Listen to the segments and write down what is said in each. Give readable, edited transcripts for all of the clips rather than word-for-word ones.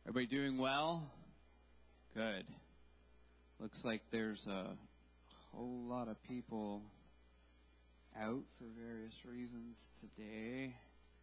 Everybody doing well? Good. Looks like there's a whole lot of people out for various reasons today.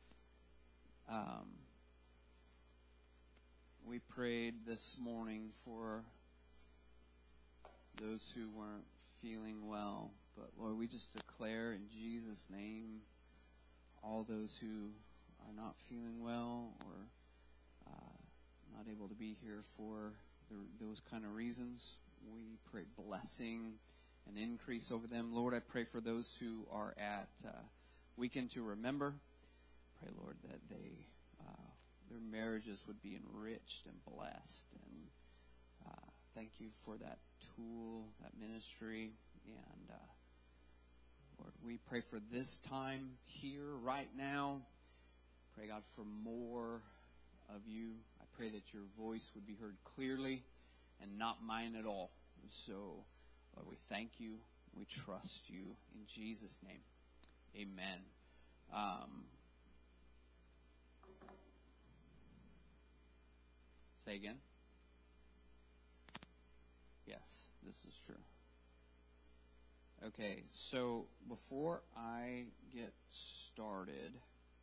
We prayed this morning for those who weren't feeling well. But Lord, we just declare in Jesus' name all those who are not feeling well or not able to be here for those kind of reasons. We pray blessing and increase over them. Lord, I pray for those who are at Weekend to Remember. Pray, Lord, that their marriages would be enriched and blessed. And thank you for that tool, that ministry. And Lord, we pray for this time here right now. Pray, God, for more of you. I pray that your voice would be heard clearly and not mine at all. And so, Lord, we thank you. We trust you. In Jesus' name, amen. Say again. Yes, this is true. Okay, so before I get started,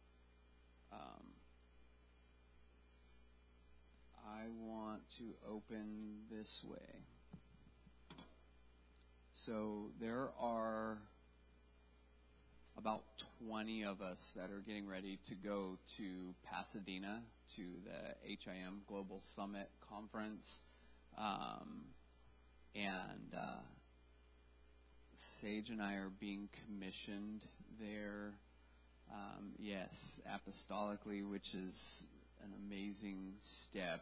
I want to open this way. So there are about 20 of us that are getting ready to go to Pasadena to the HIM Global Summit Conference. And Sage and I are being commissioned there. Yes, apostolically, which is an amazing step.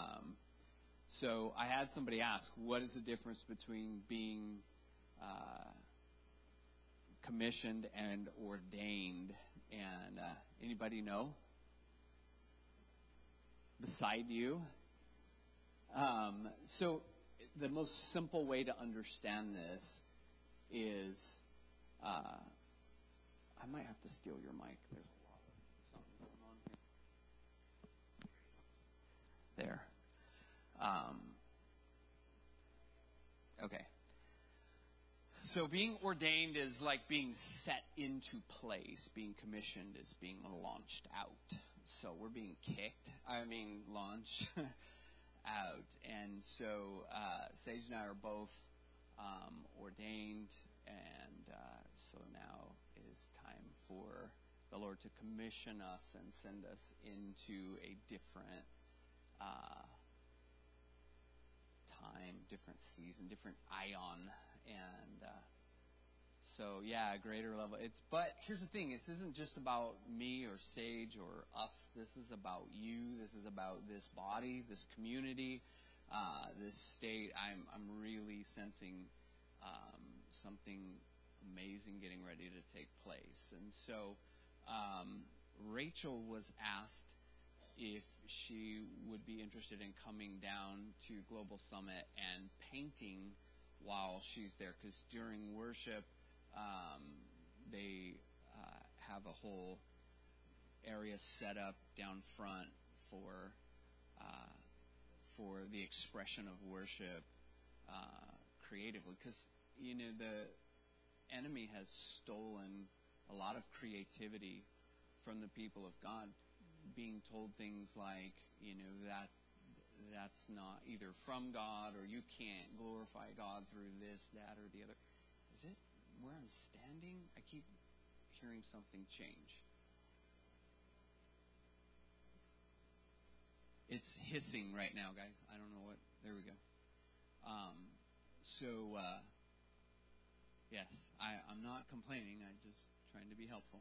So I had somebody ask, what is the difference between being commissioned and ordained? And anybody know? Beside you? So the most simple way to understand this is, I might have to steal your mic. There's a lot of something going on here. There. Okay. So being ordained is like being set into place. Being commissioned is being launched out. So we're being launched out. And so Sage and I are both ordained, and so now it is time for the Lord to commission us and send us into a different time, different season, different ion, and so yeah, a greater level. But here's the thing: this isn't just about me or Sage or us. This is about you. This is about this body, this community, this state. I'm really sensing something amazing getting ready to take place. And so Rachel was asked if she would be interested in coming down to Global Summit and painting while she's there, because during worship they have a whole area set up down front for the expression of worship creatively, because the enemy has stolen a lot of creativity from the people of God, being told things like, that's not either from God, or you can't glorify God through this, that, or the other. Is it where I'm standing? I keep hearing something change. It's hissing right now, guys. I don't know what. There we go. Yes, I'm not complaining. I'm just trying to be helpful.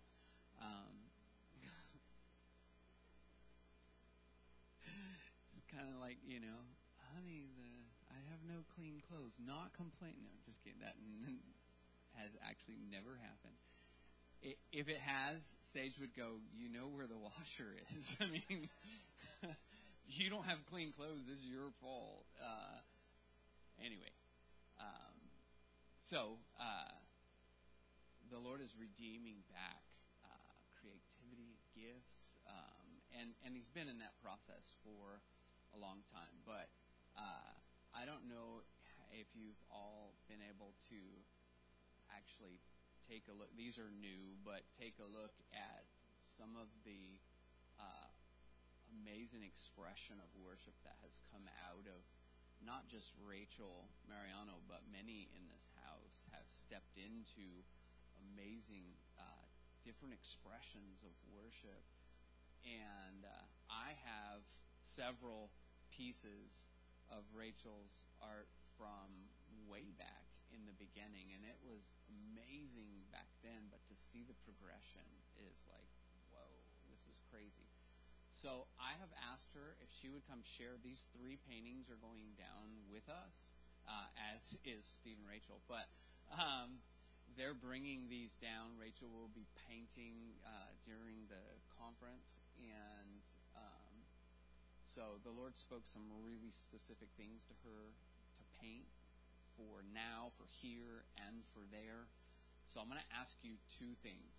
It's kind of like, honey, I have no clean clothes. Not complain. No, just kidding. That has actually never happened. If it has, Sage would go, you know where the washer is. I mean, you don't have clean clothes. This is your fault. Anyway. So the Lord is redeeming back creativity, gifts, and He's been in that process for a long time, but I don't know if you've all been able to actually take a look. These are new, but take a look at some of the amazing expression of worship that has come out of not just Rachel Mariano, but many in this house have stepped into amazing different expressions of worship. And I have several pieces of Rachel's art from way back in the beginning, and it was amazing back then, but to see the progression is like, whoa, this is crazy. So I have asked her if she would come share. These 3 paintings are going down with us, as is Steve and Rachel. But they're bringing these down. Rachel will be painting during the conference. And so the Lord spoke some really specific things to her to paint for now, for here, and for there. So I'm going to ask you 2 things.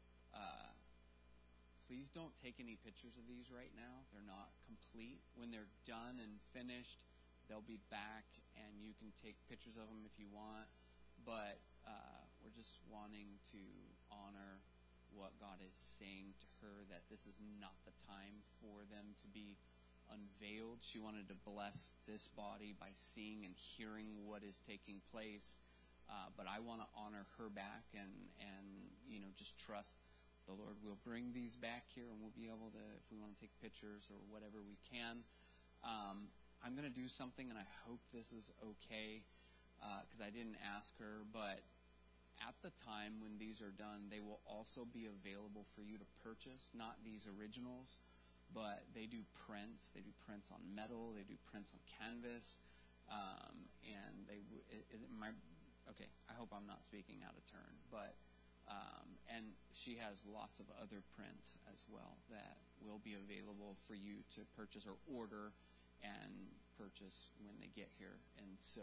Please don't take any pictures of these right now. They're not complete. When they're done and finished, they'll be back, and you can take pictures of them if you want. But we're just wanting to honor what God is saying to her, that this is not the time for them to be unveiled. She wanted to bless this body by seeing and hearing what is taking place. But I want to honor her back and just trust the Lord will bring these back here, and we'll be able to, if we want to take pictures or whatever we can. I'm going to do something, and I hope this is okay, because I didn't ask her, but at the time when these are done, they will also be available for you to purchase. Not these originals, but they do prints. They do prints on metal. They do prints on canvas. And okay, I hope I'm not speaking out of turn, but and she has lots of other prints as well that will be available for you to purchase or order and purchase when they get here. And so,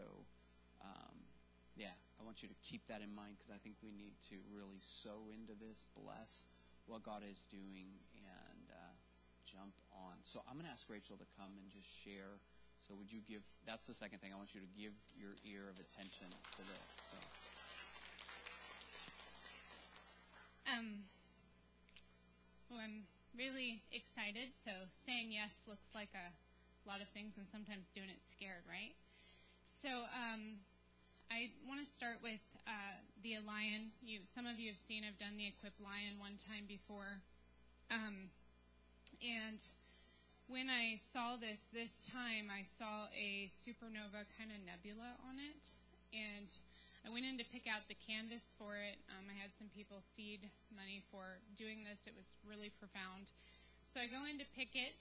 I want you to keep that in mind, because I think we need to really sow into this, bless what God is doing, and jump on. So I'm going to ask Rachel to come and just share. So would you give, that's the second thing, I want you to give your ear of attention to this. So. Well, I'm really excited. So saying yes looks like a lot of things, and sometimes doing it scared, right? So I want to start with the lion. Some of you have seen I've done the Equip Lion one time before. And when I saw this time, I saw a supernova kind of nebula on it. And I went in to pick out the canvas for it. I had some people seed money for doing this. It was really profound. So I go in to pick it.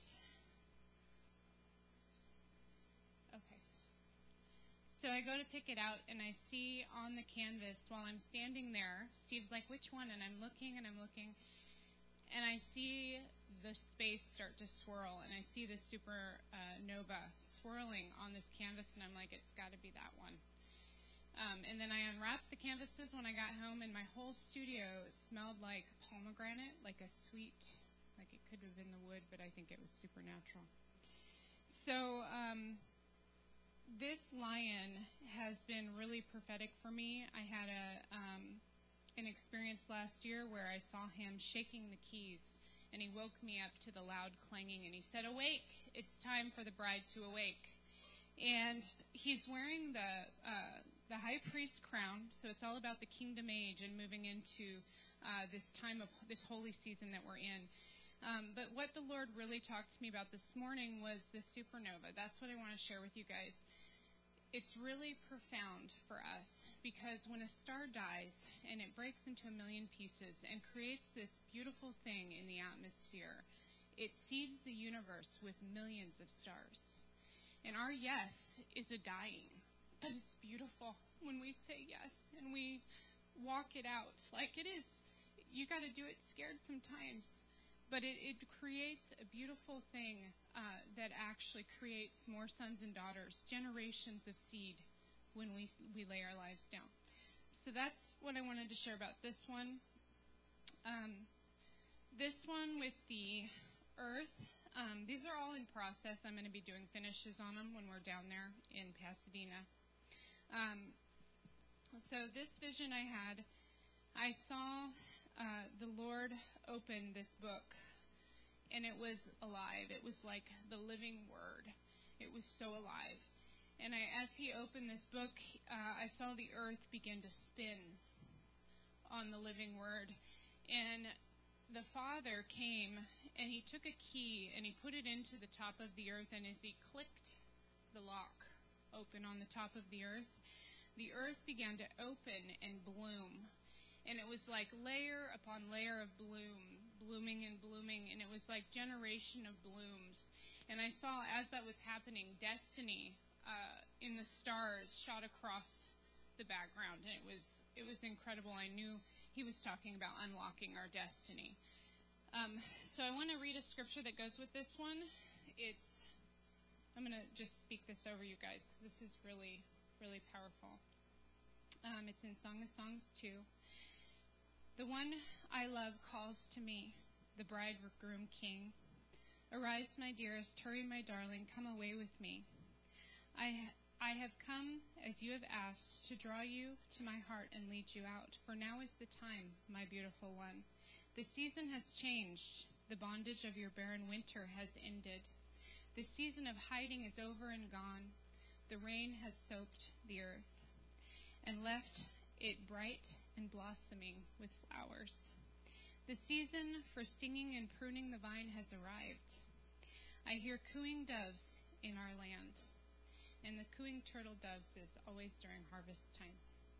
Okay. So I go to pick it out, and I see on the canvas while I'm standing there, Steve's like, which one? And I'm looking, and I see the space start to swirl, and I see the supernova swirling on this canvas, and I'm like, it's got to be that one. And then I unwrapped the canvases when I got home, and my whole studio smelled like pomegranate, like a sweet, like it could have been the wood, but I think it was supernatural. So this lion has been really prophetic for me. I had an experience last year where I saw him shaking the keys, and he woke me up to the loud clanging, and he said, "Awake! It's time for the bride to awake." And he's wearing the high priest crown, so it's all about the kingdom age and moving into this time of this holy season that we're in. But what the Lord really talked to me about this morning was the supernova. That's what I want to share with you guys. It's really profound for us, because when a star dies and it breaks into a million pieces and creates this beautiful thing in the atmosphere, it seeds the universe with millions of stars. And our yes is a dying, but it's beautiful when we say yes and we walk it out like it is. You got to do it scared sometimes, but it creates a beautiful thing that actually creates more sons and daughters, generations of seed when we lay our lives down. So that's what I wanted to share about this one. This one with the earth, These are all in process. I'm going to be doing finishes on them when we're down there in Pasadena. So this vision I had, I saw the Lord open this book, and it was alive. It was like the living Word. It was so alive. And as He opened this book, I saw the earth begin to spin on the living Word. And the Father came, and He took a key, and He put it into the top of the earth, and as He clicked the lock open on the top of the earth began to open and bloom. And it was like layer upon layer of blooming and blooming, and it was like generation of blooms. And I saw, as that was happening, destiny in the stars shot across the background, and it was incredible. I knew He was talking about unlocking our destiny. So I want to read a scripture that goes with this one. I'm going to just speak this over you guys, because this is really, really powerful. It's in Song of Songs 2. The one I love calls to me, the bridegroom king. Arise, my dearest, hurry, my darling, come away with me. I have come, as you have asked, to draw you to my heart and lead you out. For now is the time, my beautiful one. The season has changed. The bondage of your barren winter has ended. The season of hiding is over and gone. The rain has soaked the earth and left it bright and blossoming with flowers. The season for singing and pruning the vine has arrived. I hear cooing doves in our land, and the cooing turtle doves is always during harvest time.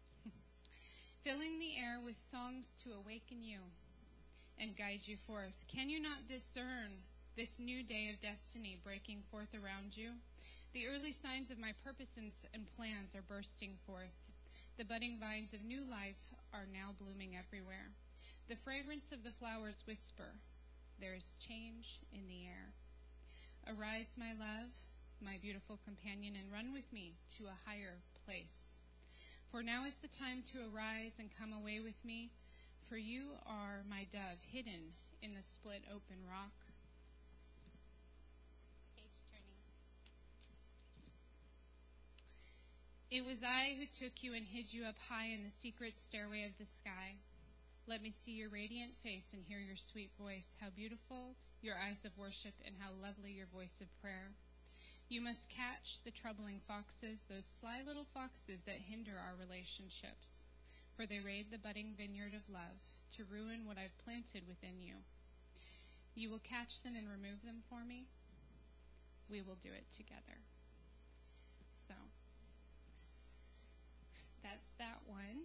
Filling the air with songs to awaken you and guide you forth. Can you not discern this new day of destiny breaking forth around you? The early signs of my purposes and plans are bursting forth. The budding vines of new life are now blooming everywhere. The fragrance of the flowers whisper, there is change in the air. Arise, my love, my beautiful companion, and run with me to a higher place. For now is the time to arise and come away with me, for you are my dove hidden in the split open rock. Page turning. It was I who took you and hid you up high in the secret stairway of the sky. Let me see your radiant face and hear your sweet voice. How beautiful your eyes of worship, and how lovely your voice of prayer. You must catch the troubling foxes, those sly little foxes that hinder our relationships, for they raid the budding vineyard of love to ruin what I've planted within you. You will catch them and remove them for me. We will do it together. So, that's that one.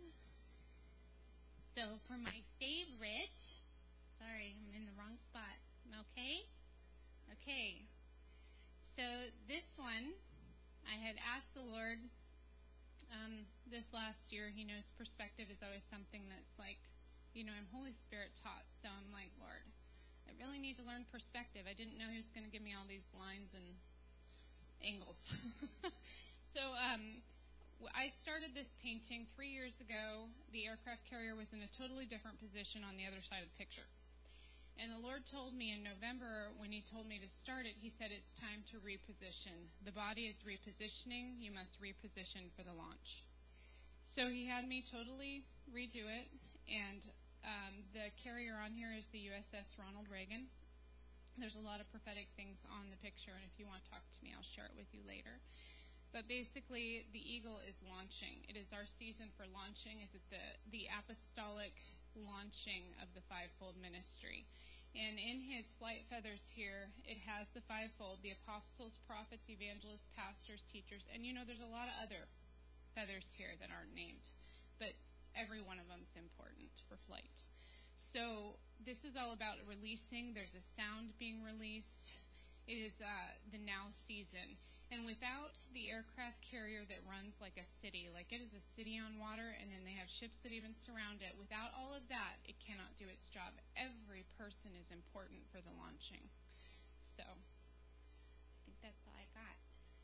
So for my favorite, sorry, I'm in the wrong spot. Okay? Okay. So this one, I had asked the Lord this last year. He knows perspective is always something that's like, I'm Holy Spirit taught. So I'm like, Lord, I really need to learn perspective. I didn't know He was going to give me all these lines and angles. So I started this painting 3 years ago. The aircraft carrier was in a totally different position on the other side of the picture. And the Lord told me in November, when He told me to start it, He said it's time to reposition. The body is repositioning. You must reposition for the launch. So He had me totally redo it. And the carrier on here is the USS Ronald Reagan. There's a lot of prophetic things on the picture, and if you want to talk to me, I'll share it with you later. But basically, the eagle is launching. It is our season for launching. It's the apostolic launching of the fivefold ministry. And in His flight feathers here, it has the fivefold: the apostles, prophets, evangelists, pastors, teachers. And there's a lot of other feathers here that aren't named, but every one of them is important for flight. So this is all about releasing. There's a sound being released. It is the now season. And without the aircraft carrier that runs like a city, like it is a city on water, and then they have ships that even surround it, without all of that, it cannot do its job. Every person is important for the launching. So I think that's all I got.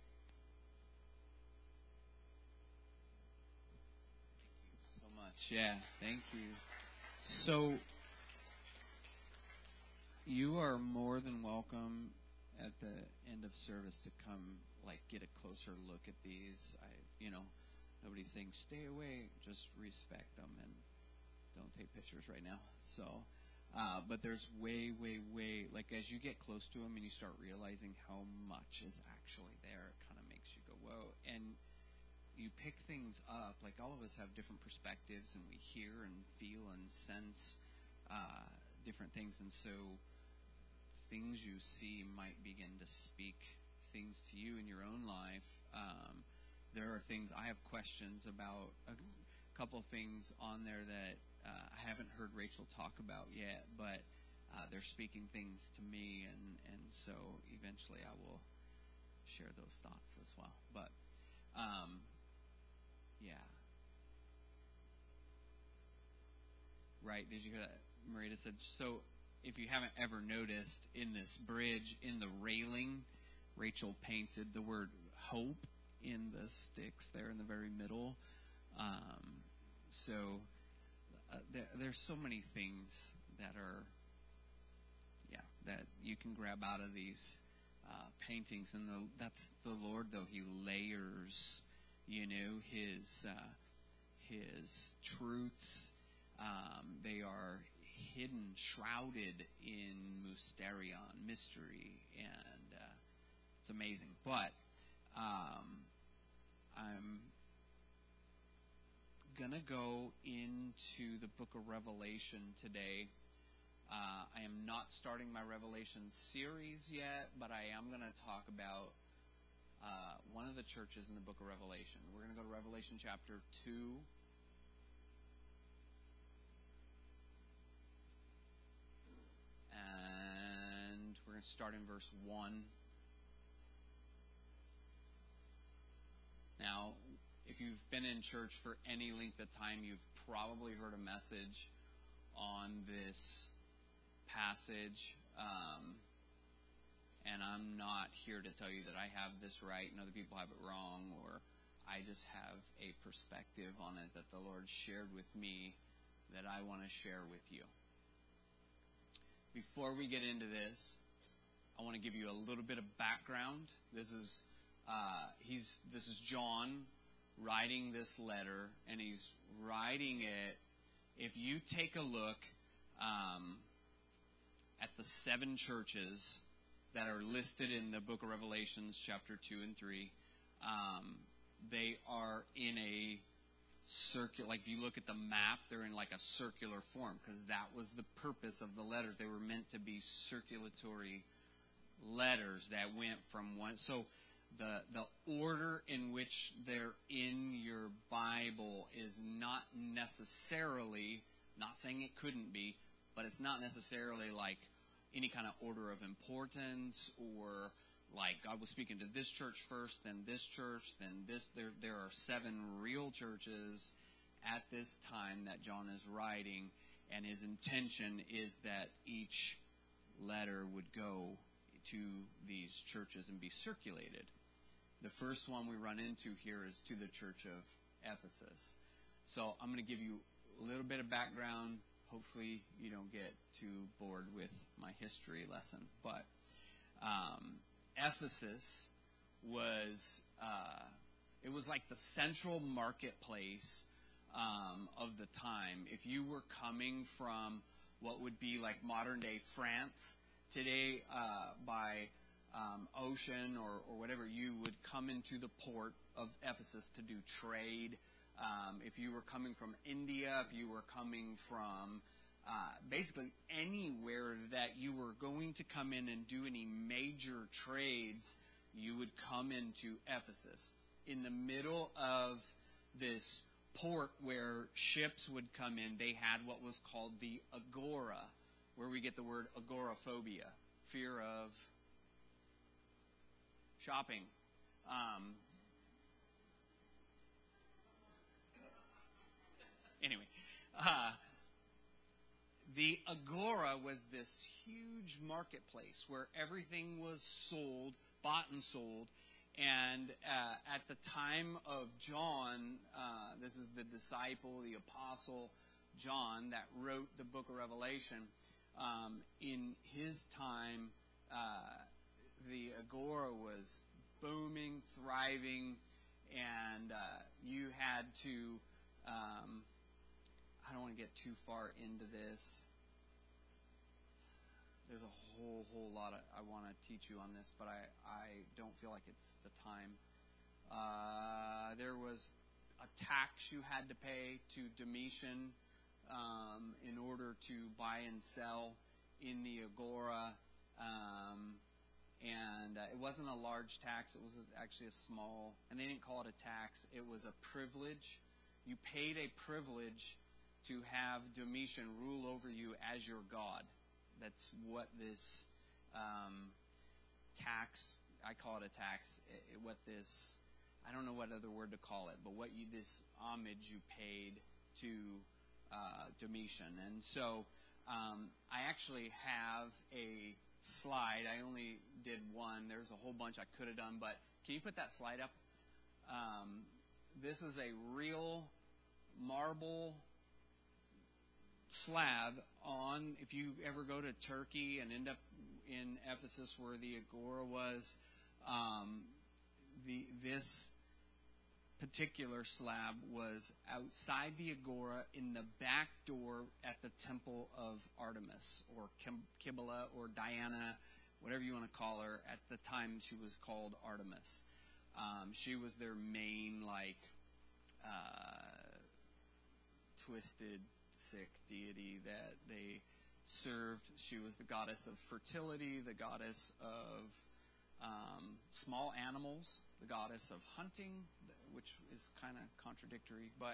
Thank you so much. Yeah, thank you. So you are more than welcome at the end of service to come get a closer look at these. Nobody's saying stay away, just respect them and don't take pictures right now. So, but there's way, as you get close to them and you start realizing how much is actually there, it kind of makes you go, whoa. And you pick things up, all of us have different perspectives and we hear and feel and sense different things. And so things you see might begin to speak things to you in your own life. There are things, I have questions about a couple of things on there that I haven't heard Rachel talk about yet, but they're speaking things to me, and so eventually I will share those thoughts as well. But, yeah. Right, did you hear that? Marita said, so if you haven't ever noticed, in this bridge, in the railing, Rachel painted the word hope in the sticks there in the very middle. There's so many things that are, that you can grab out of these paintings, and that's the Lord, though. He layers, His truths. They are hidden, shrouded in mysterion, mystery, and it's amazing. But I'm gonna go into the book of Revelation today. I am not starting my Revelation series yet, but I am going to talk about one of the churches in the book of Revelation. We're going to go to Revelation chapter 2. And we're going to start in verse 1. Now, if you've been in church for any length of time, you've probably heard a message on this passage. And I'm not here to tell you that I have this right and other people have it wrong, or I just have a perspective on it that the Lord shared with me that I want to share with you. Before we get into this, I want to give you a little bit of background. This is John writing this letter, and he's writing it. If you take a look at the 7 churches that are listed in the book of Revelations, chapter 2 and 3, they are in a circular. If you look at the map, they're in a circular form, because that was the purpose of the letters. They were meant to be circulatory letters that went from one. So the order in which they're in your Bible is not necessarily, not saying it couldn't be, but it's not necessarily any kind of order of importance, or God was speaking to this church first, then this church, then this. There are 7 real churches at this time that John is writing, and his intention is that each letter would go to these churches and be circulated. The first one we run into here is to the church of Ephesus. So I'm going to give you a little bit of background. Hopefully you don't get too bored with my history lesson. But Ephesus was it was like the central marketplace of the time. If you were coming from what would be like modern day France today by ocean or whatever, you would come into the port of Ephesus to do trade. If you were coming from India, if you were coming from basically anywhere that you were going to come in and do any major trades, you would come into Ephesus. In the middle of this port where ships would come in, they had what was called the agora, where we get the word agoraphobia, fear of shopping. Anyway, the agora was this huge marketplace where everything was sold, bought and sold. And at the time of John, this is the disciple, the apostle John that wrote the book of Revelation. In his time, the agora was booming, thriving, and you had to, I don't want to get too far into this. There's a whole lot I want to teach you on this, but I don't feel like it's the time. There was a tax you had to pay to Domitian in order to buy and sell in the agora. And it wasn't a large tax. It was actually a small, and they didn't call it a tax. It was a privilege. You paid a privilege to have Domitian rule over you as your god. That's what this tax, I call it a tax, I don't know what other word to call it, but this homage you paid to Domitian. And so I actually have a slide. I only did one. There's a whole bunch I could have done, but can you put that slide up? This is a real marble slab on, if you ever go to Turkey and end up in Ephesus where the agora was, this particular slab was outside the agora in the back door at the temple of Artemis, or Kibala, or Diana, whatever you want to call her. At the time, she was called Artemis. She was their main, twisted, sick deity that they served. She was the goddess of fertility, the goddess of small animals, the goddess of hunting, which is kind of contradictory, but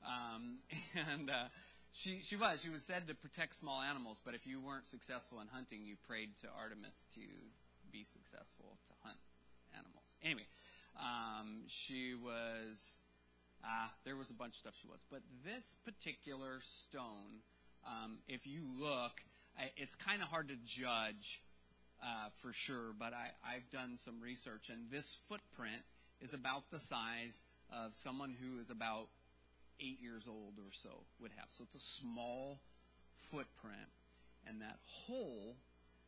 she was said to protect small animals. But if you weren't successful in hunting, you prayed to Artemis to be successful to hunt animals. Anyway, she was. There was a bunch of stuff she was, but this particular stone, if you look, it's kind of hard to judge for sure, but I've done some research, and this footprint is about the size of someone who is about 8 years old or so would have. So it's a small footprint, and that hole.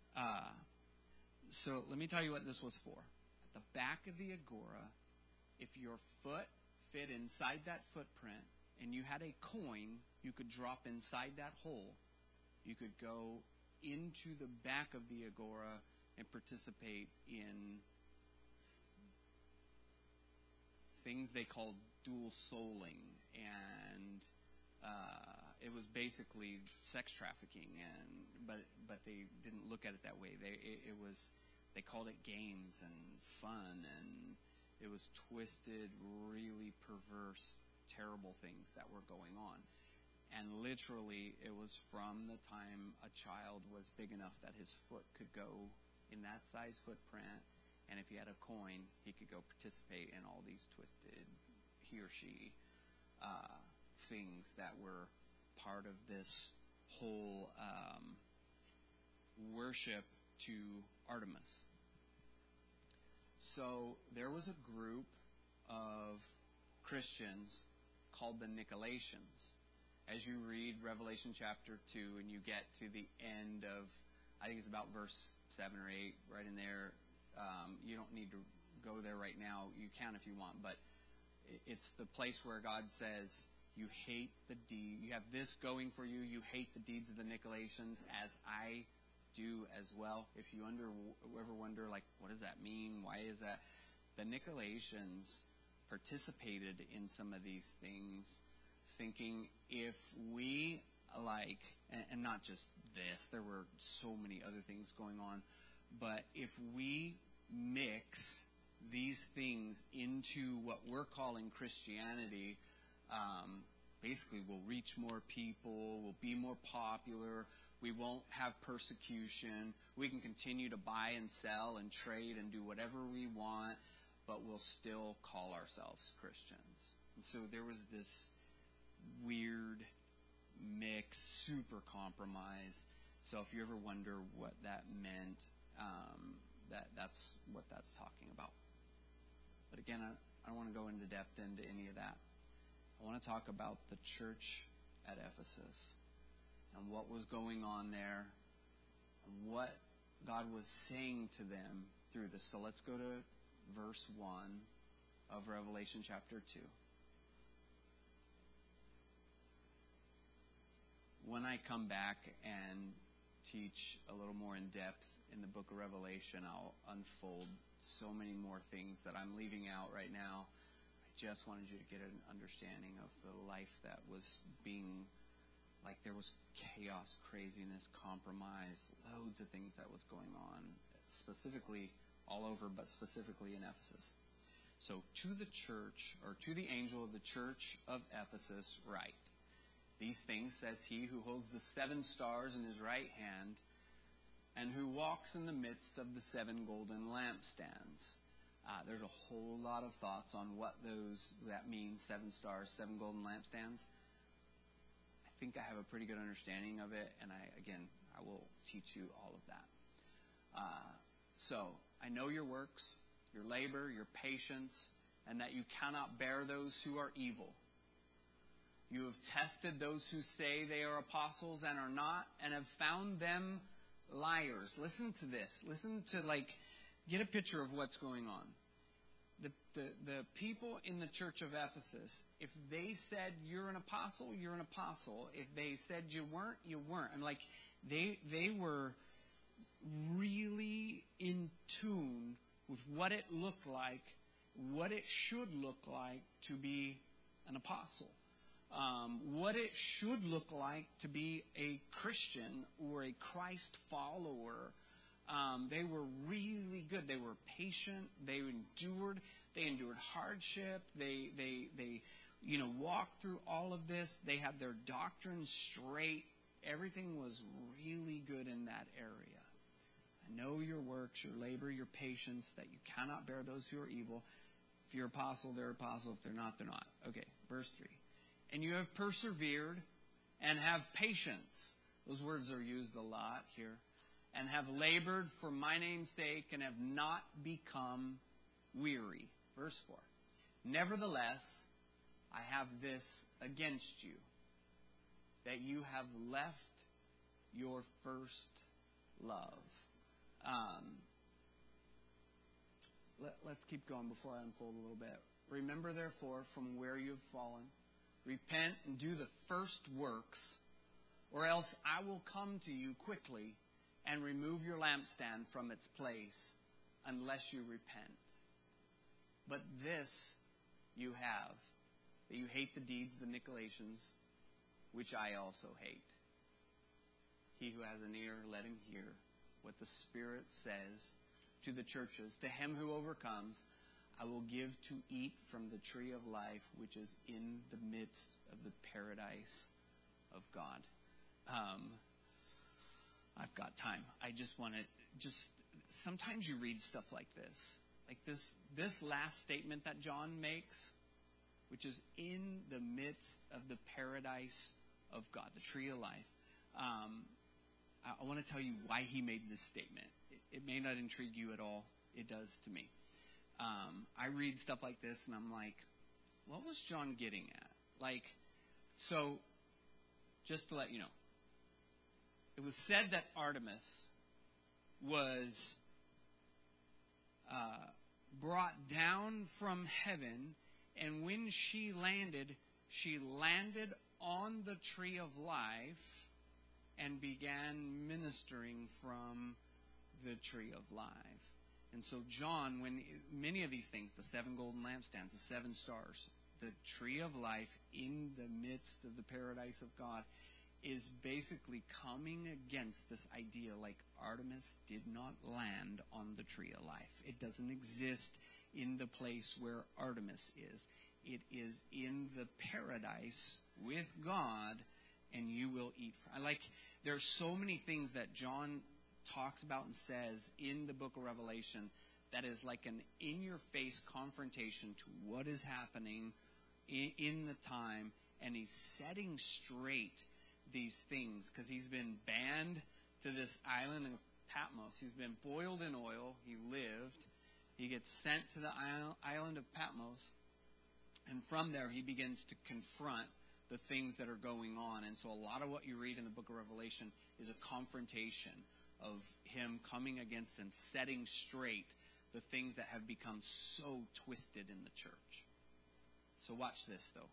So let me tell you what this was for. At the back of the agora, if your foot fit inside that footprint and you had a coin you could drop inside that hole, you could go into the back of the agora and participate in things they called dual souling, and it was basically sex trafficking, but they didn't look at it that way. They called it games and fun, and it was twisted, really perverse, terrible things that were going on. And literally, it was from the time a child was big enough that his foot could go in that size footprint, and if he had a coin, he could go participate in all these twisted, he or she, things that were part of this whole worship to Artemis. So there was a group of Christians called the Nicolaitans. As you read Revelation chapter 2 and you get to the end of, I think it's about verse 7 or 8, right in there. You don't need to go there right now. You can if you want, but it's the place where God says, you hate the deed. You have this going for you. You hate the deeds of the Nicolaitans as I do as well. If you ever wonder, what does that mean? Why is that? The Nicolaitans participated in some of these things, thinking if we and not just this, there were so many other things going on, but if we mix these things into what we're calling Christianity, basically we'll reach more people, we'll be more popular, we won't have persecution, we can continue to buy and sell and trade and do whatever we want, but we'll still call ourselves Christians. And so there was this weird mix, super compromise. So if you ever wonder what that meant, that's what that's talking about. But again, I don't want to go into depth into any of that. I want to talk about the church at Ephesus and what was going on there and what God was saying to them through this. So let's go to verse 1 of Revelation chapter 2. When I come back and teach a little more in depth in the book of Revelation, I'll unfold so many more things that I'm leaving out right now. I just wanted you to get an understanding of the life that was being, like there was chaos, craziness, compromise, loads of things that was going on, specifically all over, but specifically in Ephesus. So to the church, or to the angel of the church of Ephesus, write, these things says he who holds the 7 stars in his right hand and who walks in the midst of the 7 golden lampstands. There's a whole lot of thoughts on what that means, 7 stars, 7 golden lampstands. I think I have a pretty good understanding of it, and I will teach you all of that. So, I know your works, your labor, your patience, and that you cannot bear those who are evil. You have tested those who say they are apostles and are not, and have found them liars. Listen to this. Listen to, get a picture of what's going on. The people in the church of Ephesus, if they said you're an apostle, you're an apostle. If they said you weren't, you weren't. And they were really in tune with what it looked like, what it should look like to be an apostle. What it should look like to be a Christian or a Christ follower. They were really good. They were patient. They endured. They endured hardship. They walked through all of this. They had their doctrine straight. Everything was really good in that area. I know your works, your labor, your patience, that you cannot bear those who are evil. If you're apostle, they're apostle. If they're not, they're not. Okay, verse 3. And you have persevered and have patience. Those words are used a lot here. And have labored for my name's sake and have not become weary. Verse 4. Nevertheless, I have this against you, that you have left your first love. Let's keep going before I unfold a little bit. Remember, therefore, from where you have fallen, repent and do the first works, or else I will come to you quickly and remove your lampstand from its place unless you repent. But this you have, that you hate the deeds of the Nicolaitans, which I also hate. He who has an ear, let him hear what the Spirit says to the churches. To him who overcomes, I will give to eat from the tree of life, which is in the midst of the paradise of God. I've got time. I just want to sometimes you read stuff like this last statement that John makes, which is in the midst of the paradise of God, the tree of life. I want to tell you why he made this statement. It may not intrigue you at all. It does to me. I read stuff like this and I'm like, what was John getting at? So, just to let you know, it was said that Artemis was brought down from heaven, and when she landed on the tree of life and began ministering from the tree of life. And so John, when many of these things, the 7 golden lampstands, the 7 stars, the tree of life in the midst of the paradise of God, is basically coming against this idea like Artemis did not land on the tree of life. It doesn't exist in the place where Artemis is. It is in the paradise with God, and you will eat. There are so many things that John talks about and says in the book of Revelation that is like an in-your-face confrontation to what is happening in the time, and he's setting straight these things because he's been banned to this island of Patmos. He's been boiled in oil. He lived. He gets sent to the island of Patmos, and from there he begins to confront the things that are going on. And so a lot of what you read in the book of Revelation is a confrontation of him coming against and setting straight the things that have become so twisted in the church. So watch this, though.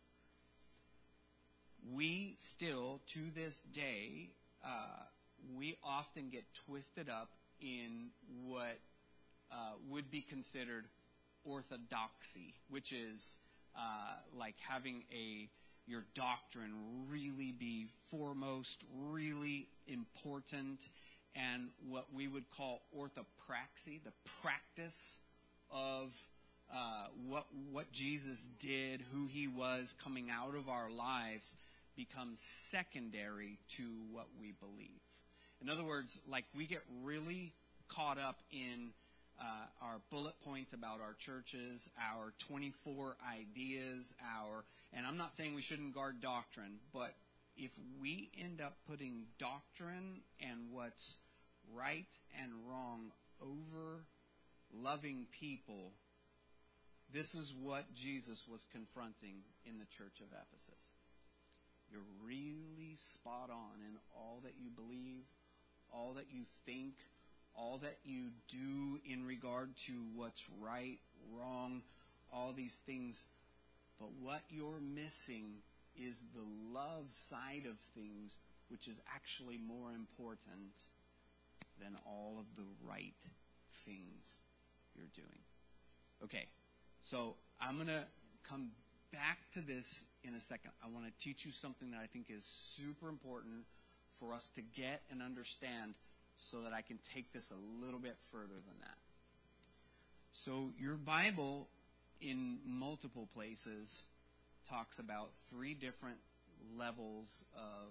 We still, to this day, we often get twisted up in what would be considered orthodoxy, which is like having your doctrine really be foremost, really important, and what we would call orthopraxy, the practice of what Jesus did, who he was coming out of our lives, becomes secondary to what we believe. In other words, like we get really caught up in our bullet points about our churches, our 24 ideas, and I'm not saying we shouldn't guard doctrine, but if we end up putting doctrine and what's right and wrong over loving people, this is what Jesus was confronting in the church of Ephesus. You're really spot on in all that you believe, all that you think, all that you do in regard to what's right, wrong, all these things. But what you're missing is the love side of things, which is actually more important than all of the right things you're doing. Okay, so I'm going to come back to this in a second. I want to teach you something that I think is super important for us to get and understand so that I can take this a little bit further than that. So your Bible, in multiple places, talks about 3 different levels of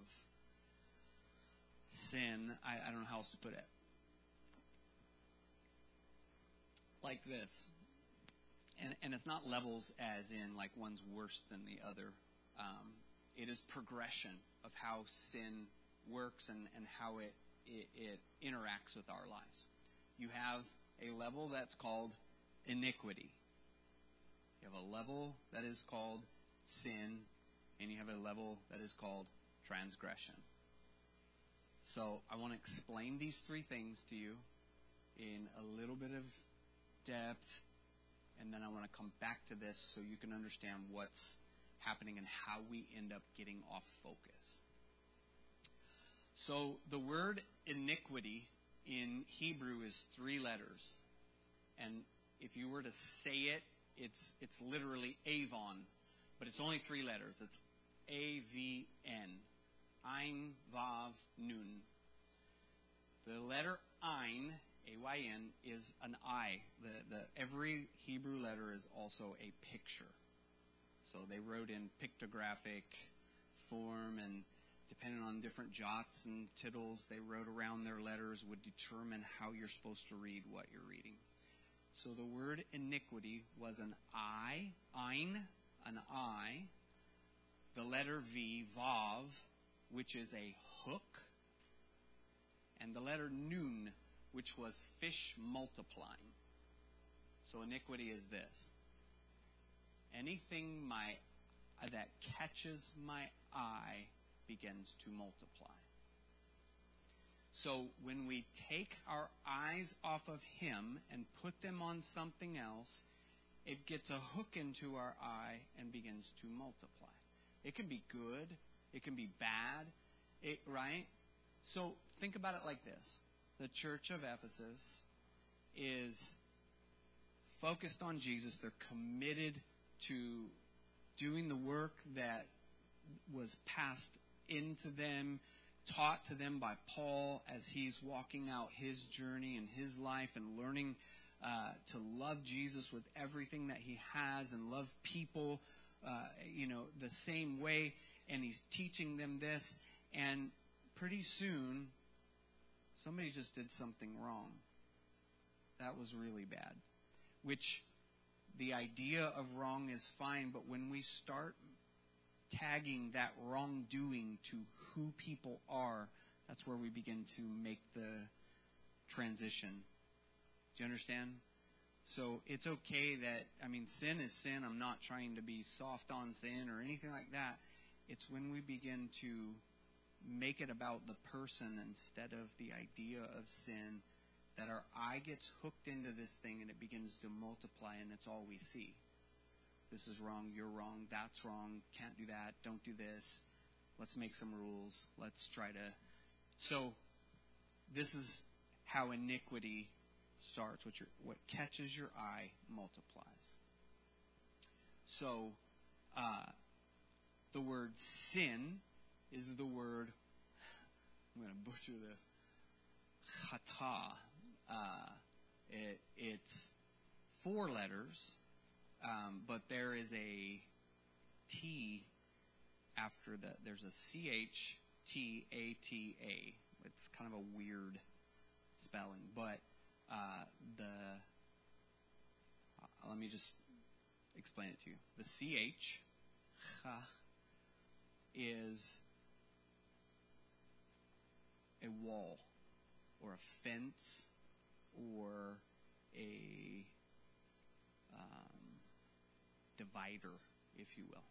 sin. I don't know how else to put it. Like this. And it's not levels as in like one's worse than the other. It is progression of how sin works and how it interacts with our lives. You have a level that's called iniquity. You have a level that is called sin, and you have a level that is called transgression. So I want to explain these 3 things to you in a little bit of depth, and then I want to come back to this so you can understand what's happening and how we end up getting off focus. So the word iniquity in Hebrew is 3 letters. And if you were to say it, it's literally Avon, but it's only 3 letters. It's A-V-N. Ein, Vav, Nun. The letter Ein, A-Y-N, is an I. Every Hebrew letter is also a picture. So they wrote in pictographic form, and depending on different jots and tittles they wrote around their letters would determine how you're supposed to read what you're reading. So the word iniquity was an I, ein, an I, the letter V, Vav, which is a hook, and the letter Nun, which was fish multiplying. So iniquity is this. Anything that catches my eye begins to multiply. So when we take our eyes off of Him and put them on something else, it gets a hook into our eye and begins to multiply. It can be good. It can be bad. Right? So think about it like this. The church of Ephesus is focused on Jesus. They're committed to doing the work that was passed into them, taught to them by Paul as he's walking out his journey in his life and learning to love Jesus with everything that he has and love people, the same way. And he's teaching them this. And pretty soon, somebody just did something wrong. That was really bad. Which the idea of wrong is fine, but when we start tagging that wrongdoing to who people are, that's where we begin to make the transition. Do you understand? So it's okay that, sin is sin. I'm not trying to be soft on sin or anything like that. It's when we begin to make it about the person instead of the idea of sin that our eye gets hooked into this thing and it begins to multiply, and it's all we see. This is wrong, you're wrong, that's wrong, can't do that, don't do this. Let's make some rules. Let's try to... So, this is how iniquity starts. What catches your eye multiplies. So, the word sin is the word... I'm going to butcher this. Chata. It's 4 letters, but there is a T after that. There's a CHTATA. It's kind of a weird spelling, but let me just explain it to you. The CH is a wall, or a fence, or a divider, if you will.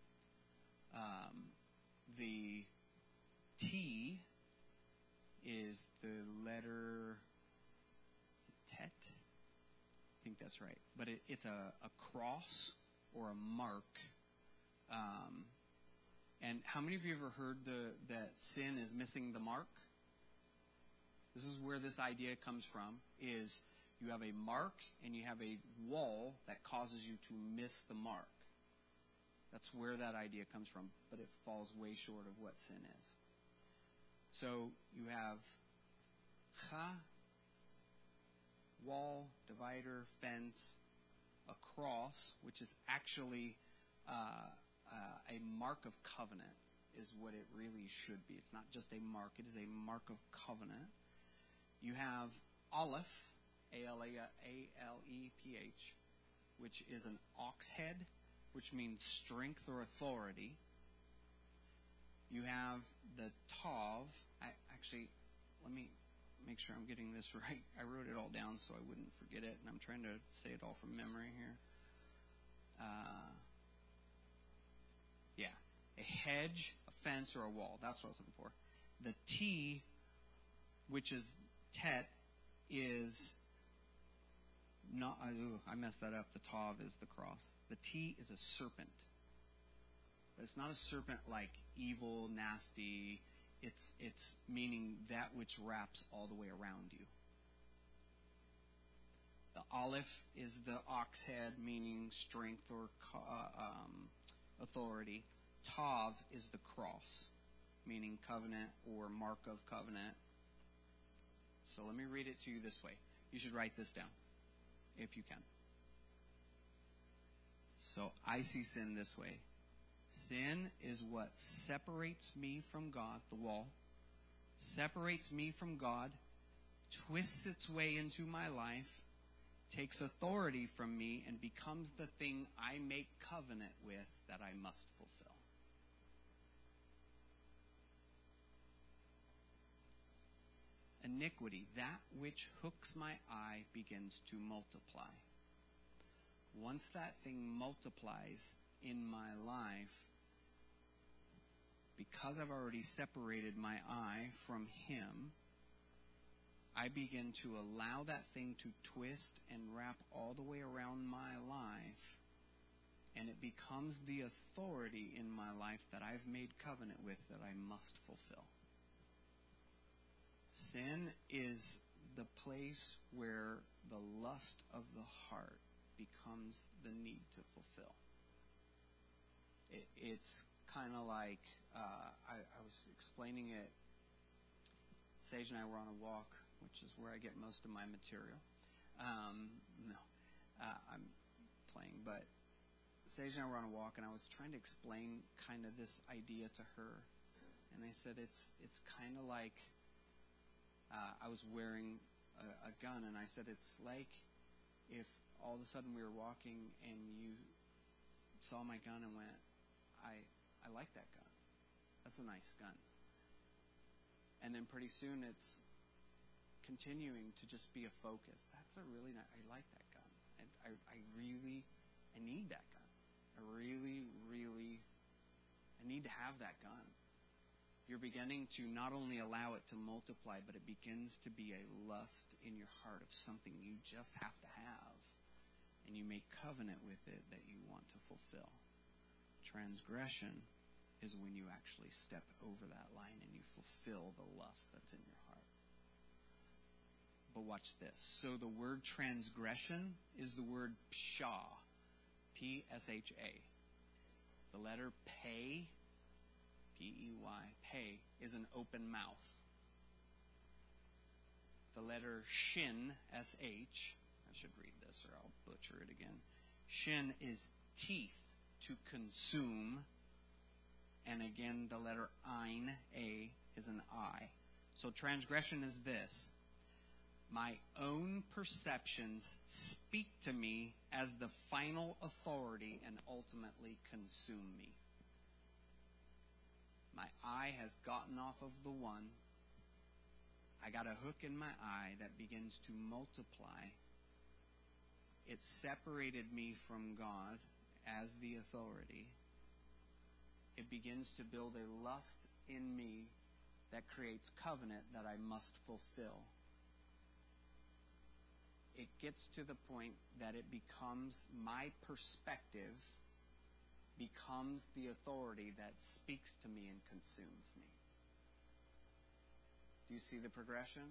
The T is the letter Tet. I think that's right. But it's a cross or a mark. And how many of you ever heard that sin is missing the mark? This is where this idea comes from, is you have a mark and you have a wall that causes you to miss the mark. That's where that idea comes from, but it falls way short of what sin is. So you have wall, divider, fence, a cross, which is actually a mark of covenant, is what it really should be. It's not just a mark, it is a mark of covenant. You have Aleph, A-L-E-P-H, which is an ox head, which means strength or authority. You have the Tav. Actually, let me make sure I'm getting this right. I wrote it all down so I wouldn't forget it, and I'm trying to say it all from memory here. A hedge, a fence, or a wall. That's what I was looking for. The T, which is Tet, is not... I messed that up. The Tav is the cross. The T is a serpent. But it's not a serpent like evil, nasty. It's meaning that which wraps all the way around you. The Aleph is the ox head, meaning strength or authority. Tav is the cross, meaning covenant or mark of covenant. So let me read it to you this way. You should write this down, if you can. So I see sin this way. Sin is what separates me from God, the wall, separates me from God, twists its way into my life, takes authority from me, and becomes the thing I make covenant with that I must fulfill. Iniquity, that which hooks my eye, begins to multiply. Once that thing multiplies in my life, because I've already separated my eye from Him, I begin to allow that thing to twist and wrap all the way around my life, and it becomes the authority in my life that I've made covenant with that I must fulfill. Sin is the place where the lust of the heart becomes the need to fulfill. It's kind of like, I was explaining it, Sage and I were on a walk, which is where I get most of my material. I'm playing, but Sage and I were on a walk, and I was trying to explain kind of this idea to her, and I said it's kind of like I was wearing a gun, and I said it's like if all of a sudden we were walking and you saw my gun and went, I like that gun. That's a nice gun. And then pretty soon it's continuing to just be a focus. That's a really nice, I like that gun. And I need that gun. I need to have that gun. You're beginning to not only allow it to multiply, but it begins to be a lust in your heart of something you just have to have, and you make covenant with it that you want to fulfill. Transgression is when you actually step over that line and you fulfill the lust that's in your heart. But watch this. So the word transgression is the word psha, P-S-H-A. The letter pay, P-E-Y, pay, is an open mouth. The letter shin, S-H, I should read this or I'll butcher it again. Shin is teeth, to consume. And again, the letter ein, A, is an I. So transgression is this. My own perceptions speak to me as the final authority and ultimately consume me. My eye has gotten off of the one. I got a hook in my eye that begins to multiply. It separated me from God as the authority. It begins to build a lust in me that creates covenant that I must fulfill. It gets to the point that it becomes my perspective, becomes the authority that speaks to me and consumes me. Do you see the progression?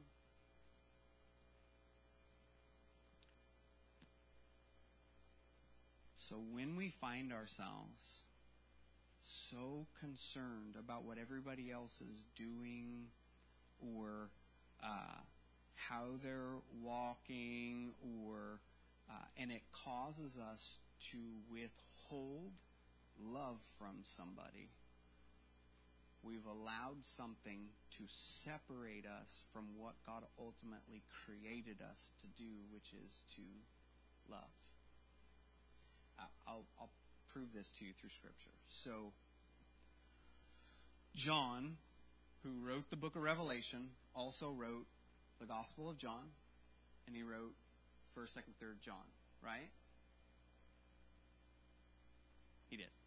So when we find ourselves so concerned about what everybody else is doing or how they're walking, or and it causes us to withhold love from somebody, we've allowed something to separate us from what God ultimately created us to do, which is to love. I'll prove this to you through Scripture. So, John, who wrote the book of Revelation, also wrote the Gospel of John, and he wrote 1st, 2nd, 3rd John, right? He did.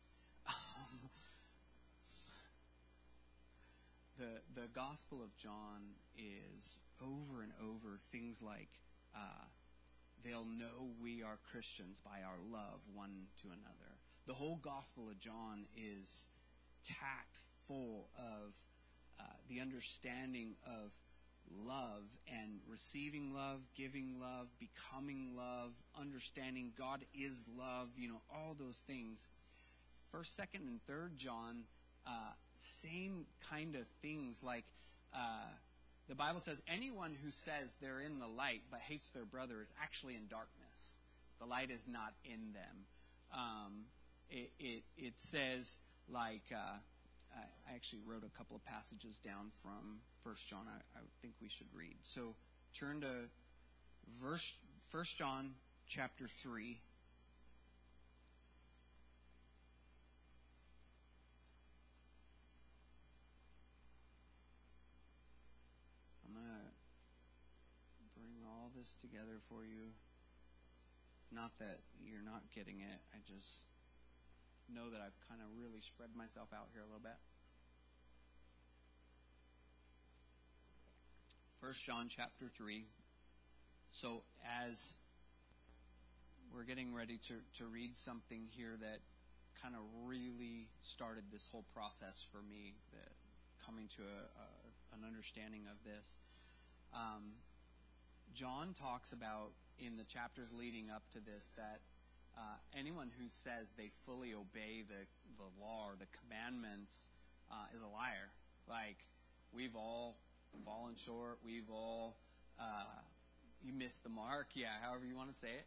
The Gospel of John is over and over things like they'll know we are Christians by our love one to another. The whole Gospel of John is tacked full of the understanding of love and receiving love, giving love, becoming love, understanding God is love, all those things. 1st, 2nd, and 3rd John, same kind of things. Like the Bible says, anyone who says they're in the light but hates their brother is actually in darkness. The light is not in them. It says, like, I actually wrote a couple of passages down from 1 John I think we should read. So turn to 1 John chapter 3. I'm going to bring all this together for you. Not that you're not getting it. I just know that I've kind of really spread myself out here a little bit. 1 John chapter 3. So as we're getting ready to read something here that kind of really started this whole process for me, coming to an understanding of this. John talks about in the chapters leading up to this that anyone who says they fully obey the law or the commandments is a liar. Like, we've all fallen short. We've all you missed the mark. Yeah, however you want to say it.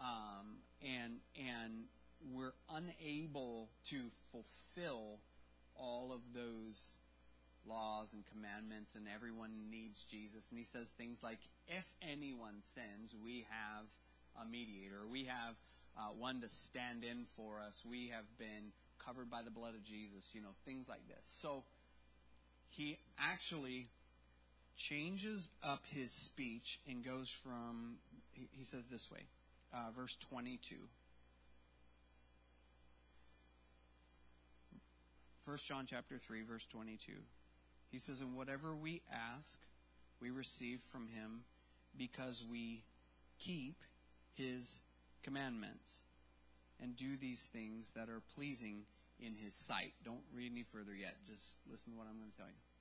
And we're unable to fulfill all of those laws and commandments, and everyone needs Jesus. And he says things like, if anyone sins, we have a mediator. We have one to stand in for us. We have been covered by the blood of Jesus. Things like this. So he actually changes up his speech and goes from, he says this way, verse 22. 1 John chapter 3, verse 22. He says, and whatever we ask, we receive from him because we keep His commandments and do these things that are pleasing in His sight. Don't read any further yet. Just listen to what I'm going to tell you.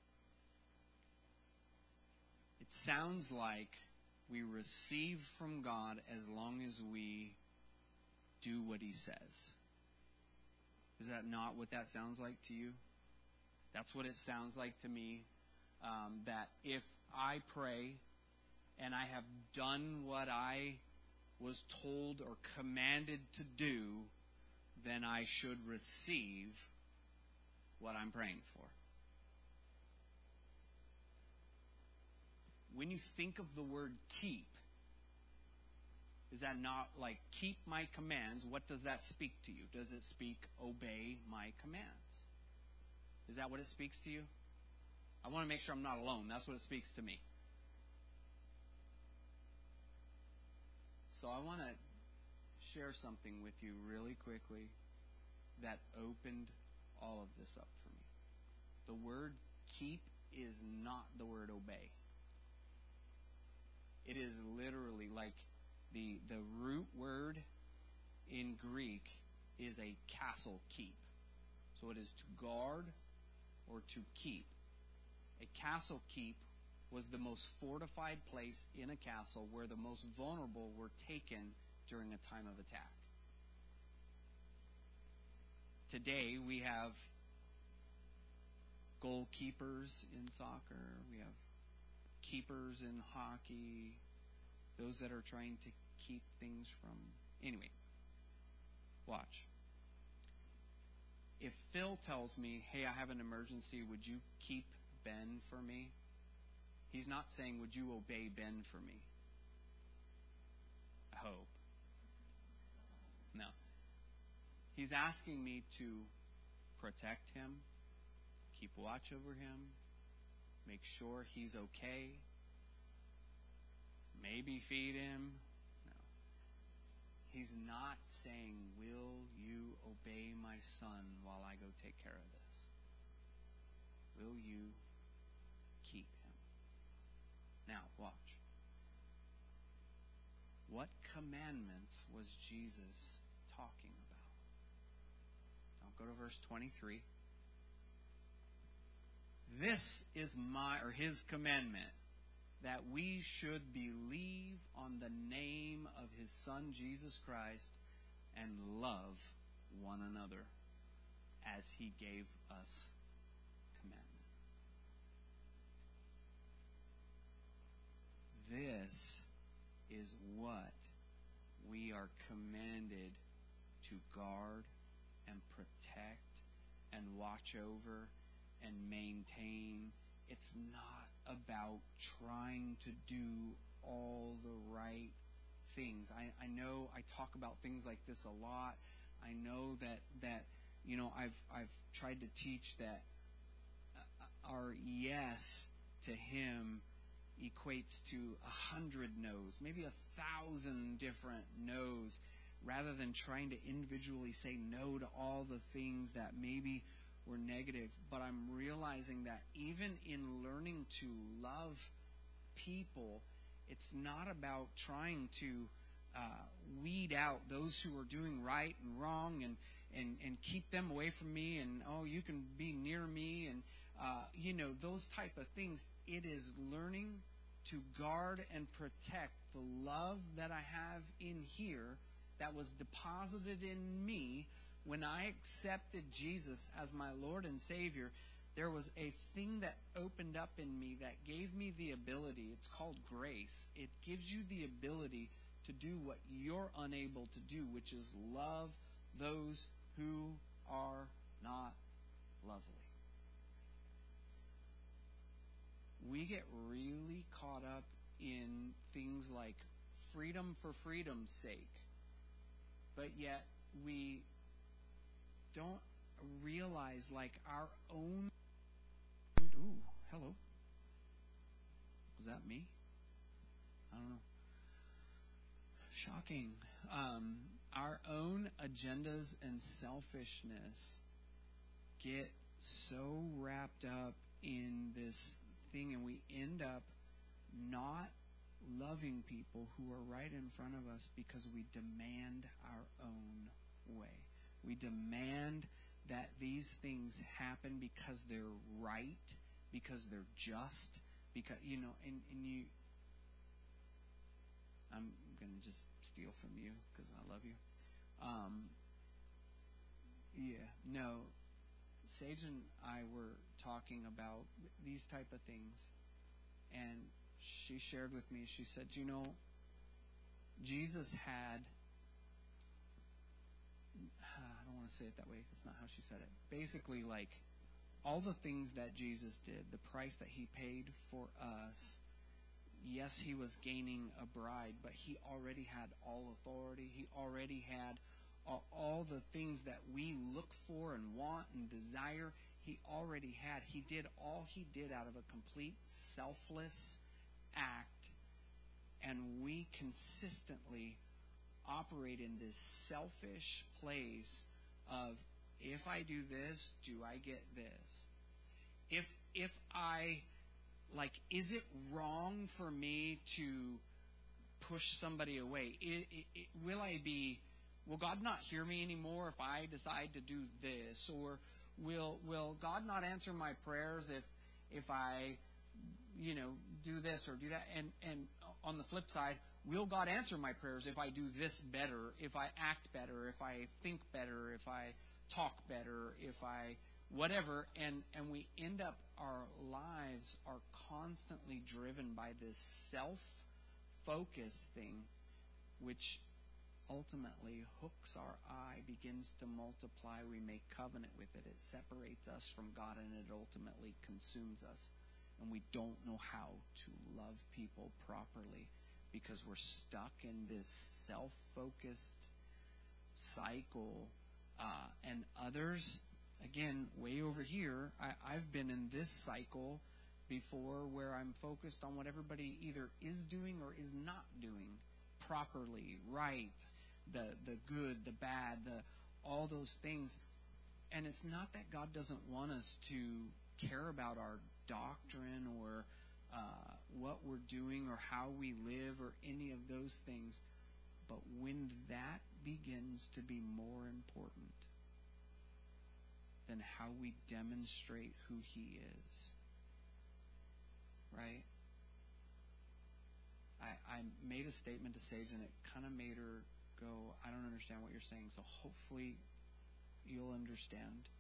It sounds like we receive from God as long as we do what He says. Is that not what that sounds like to you? That's what it sounds like to me. That if I pray and I have done what I was told or commanded to do, then I should receive what I'm praying for. When you think of the word keep, is that not like keep my commands? What does that speak to you? Does it speak obey my commands? Is that what it speaks to you? I want to make sure I'm not alone. That's what it speaks to me. So I want to share something with you really quickly that opened all of this up for me. The word keep is not the word obey. It is literally like the root word in Greek is a castle keep. So it is to guard or to keep. A castle keep was the most fortified place in a castle where the most vulnerable were taken during a time of attack. Today we have goalkeepers in soccer. We have keepers in hockey. Those that are trying to keep things from... Anyway, watch. If Phil tells me, hey, I have an emergency, would you keep Ben for me? He's not saying, would you obey Ben for me? I hope. No. He's asking me to protect him, keep watch over him, make sure he's okay, maybe feed him. No. He's not saying, will you obey my son while I go take care of this? Will you keep him? Now, watch. What commandments was Jesus talking about? Now go to verse 23. This is his commandment, that we should believe on the name of his Son, Jesus Christ, and love one another as he gave us commandment. This is what we are commanded to guard and protect and watch over and maintain. It's not about trying to do all the right things. I know I talk about things like this a lot. I know that you know I've tried to teach that our yes to him equates to 100 no's, maybe 1,000 different no's, rather than trying to individually say no to all the things that maybe were negative. But I'm realizing that even in learning to love people, it's not about trying to weed out those who are doing right and wrong and keep them away from me, and you can be near me, and those type of things. It is learning to guard and protect the love that I have in here that was deposited in me when I accepted Jesus as my Lord and Savior. There was a thing that opened up in me that gave me the ability. It's called grace. It gives you the ability to do what you're unable to do, which is love those who are not lovely. We get really caught up in things like freedom for freedom's sake, but yet we don't realize like our own... Ooh, hello. Was that me? I don't know. Shocking. Our own agendas and selfishness get so wrapped up in this thing, and we end up not loving people who are right in front of us because we demand our own way. We demand that these things happen because they're right, because they're just, because, and you, I'm going to just steal from you because I love you. Sage and I were talking about these type of things, and she shared with me, she said, Jesus had, I don't want to say it that way, it's not how she said it. Basically, like, all the things that Jesus did, the price that He paid for us, yes, He was gaining a bride, but He already had all authority. He already had all the things that we look for and want and desire. He already had. He did all He did out of a complete selfless act, and we consistently operate in this selfish place of, if I do this, do I get this? If I, like, is it wrong for me to push somebody away? Will God not hear me anymore if I decide to do this? Or will God not answer my prayers if I, do this or do that? And on the flip side, will God answer my prayers if I do this better, if I act better, if I think better, if I talk better, if I whatever? And we end up, our lives are constantly driven by this self-focused thing, which ultimately hooks our eye, begins to multiply. We make covenant with it. It separates us from God, and it ultimately consumes us. And we don't know how to love people properly because we're stuck in this self-focused cycle. And others, again, way over here, I've been in this cycle before where I'm focused on what everybody either is doing or is not doing properly, right, the good, the bad, all those things. And it's not that God doesn't want us to care about our doctrine or what we're doing or how we live or any of those things. But when that begins to be more important than how we demonstrate who He is, right? I made a statement to Sage, and it kind of made her go, I don't understand what you're saying, so hopefully you'll understand.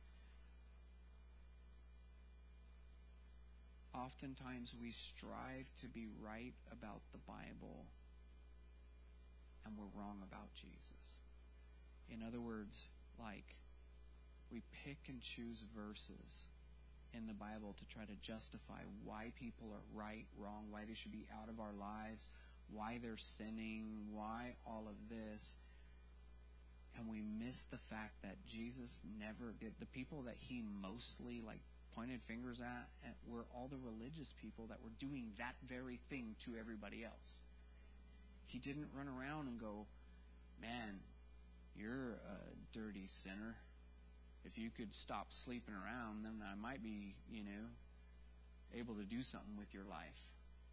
Oftentimes we strive to be right about the Bible, and we're wrong about Jesus. In other words, like, we pick and choose verses in the Bible to try to justify why people are right, wrong, why they should be out of our lives, why they're sinning, why all of this. And we miss the fact that Jesus never did. The people that He mostly, like, pointed fingers at were all the religious people that were doing that very thing to everybody else. He didn't run around and go, man, you're a dirty sinner. If you could stop sleeping around, then I might be, able to do something with your life.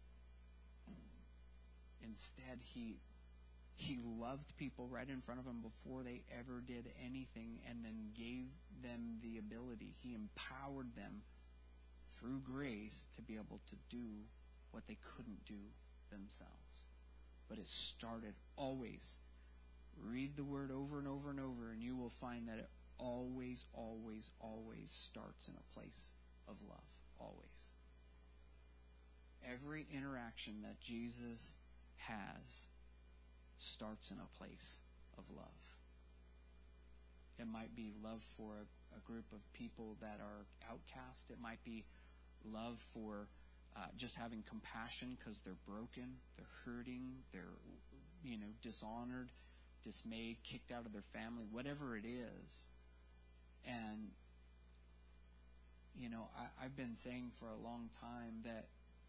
Instead, He loved people right in front of Him before they ever did anything, and then gave them the ability. He empowered them through grace to be able to do what they couldn't do themselves. But it started always. Read the Word over and over and over, and you will find that it always, always, always starts in a place of love. Always. Every interaction that Jesus has starts in a place of love. It might be love for a group of people that are outcast. It might be love for just having compassion because they're broken, they're hurting, they're dishonored, dismayed, kicked out of their family, whatever it is. And I've been saying for a long time that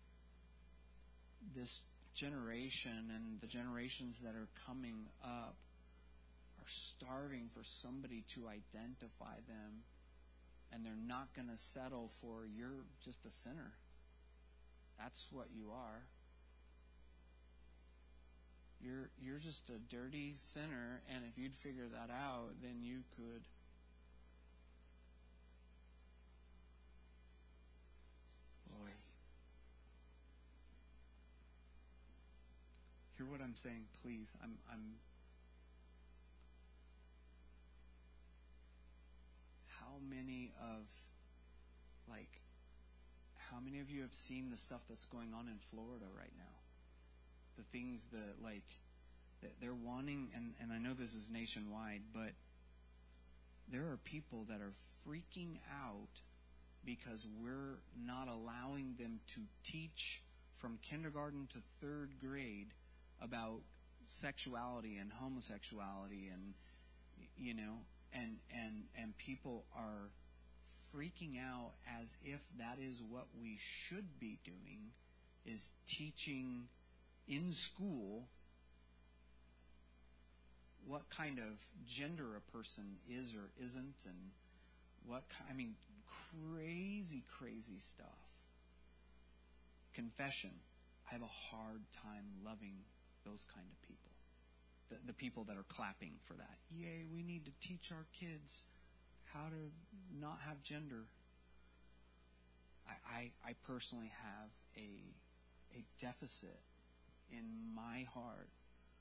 this generation and the generations that are coming up are starving for somebody to identify them, and they're not going to settle for, you're just a sinner. That's what you are. You're just a dirty sinner, and if you'd figure that out, then you could. Boy. Hear what I'm saying, please. I'm how many of you have seen the stuff that's going on in Florida right now? The things that they're wanting, and I know this is nationwide, but there are people that are freaking out because we're not allowing them to teach from kindergarten to third grade about sexuality and homosexuality, and and people are freaking out as if that is what we should be doing, is teaching in school what kind of gender a person is or isn't, and crazy stuff. Confession. I have a hard time loving those kind of people. The people that are clapping for that. Yay, we need to teach our kids how to not have gender. I personally have a deficit in my heart.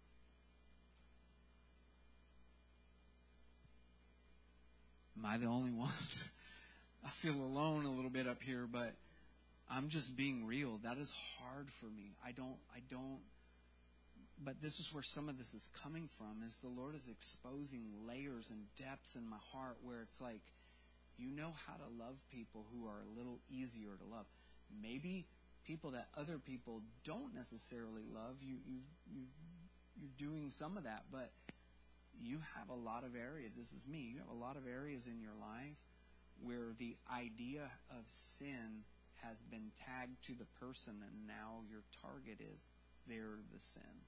Am I the only one? I feel alone a little bit up here, but I'm just being real. That is hard for me. I don't. But this is where some of this is coming from, is the Lord is exposing layers and depths in my heart where it's like, you know how to love people who are a little easier to love. Maybe people that other people don't necessarily love, you're doing some of that, but you have a lot of areas. This is me. You have a lot of areas in your life where the idea of sin has been tagged to the person, and now your target is they're the sin.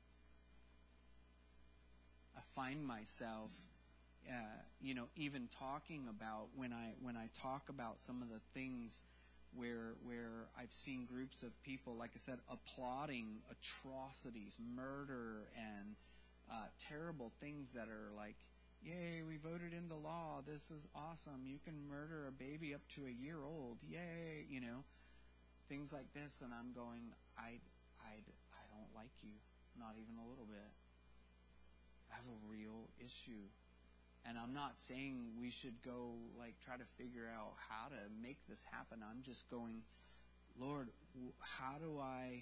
I find myself, even talking about when I talk about some of the things where I've seen groups of people, like I said, applauding atrocities, murder, and terrible things that are like, yay, we voted into law. This is awesome. You can murder a baby up to a year old. Yay, things like this. And I'm going, I don't like you, not even a little bit. I have a real issue. And I'm not saying we should go try to figure out how to make this happen. I'm just going, Lord, how do I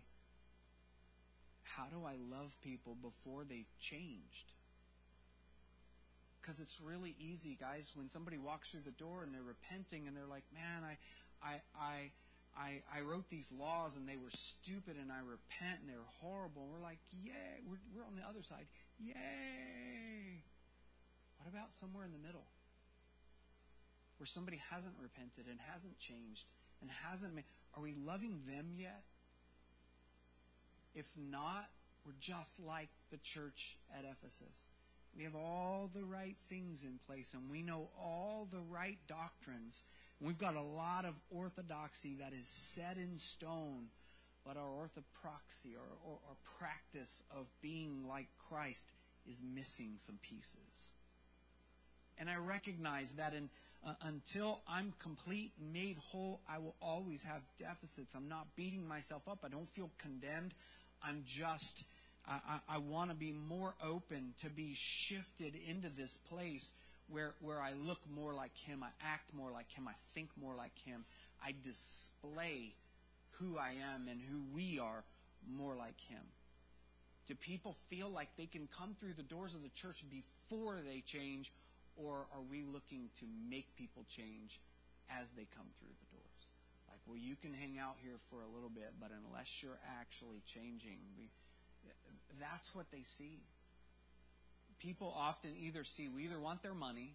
love people before they've changed? Because it's really easy, guys, when somebody walks through the door and they're repenting and they're like, man, I wrote these laws and they were stupid and I repent and they're horrible. And we're like, yay, we're on the other side. Yay! What about somewhere in the middle? Where somebody hasn't repented and hasn't changed and are we loving them yet? If not, we're just like the church at Ephesus. We have all the right things in place and we know all the right doctrines. We've got a lot of orthodoxy that is set in stone, but our orthopraxy, or practice of being like Christ, is missing some pieces. And I recognize that until I'm complete and made whole, I will always have deficits. I'm not beating myself up. I don't feel condemned. I'm just, I want to be more open to be shifted into this place where I look more like Him, I act more like Him, I think more like Him. I display who I am and who we are more like Him. Do people feel like they can come through the doors of the church before they change, or are we looking to make people change as they come through the doors? Like, well, you can hang out here for a little bit, but unless you're actually changing, that's what they see. People often we either want their money,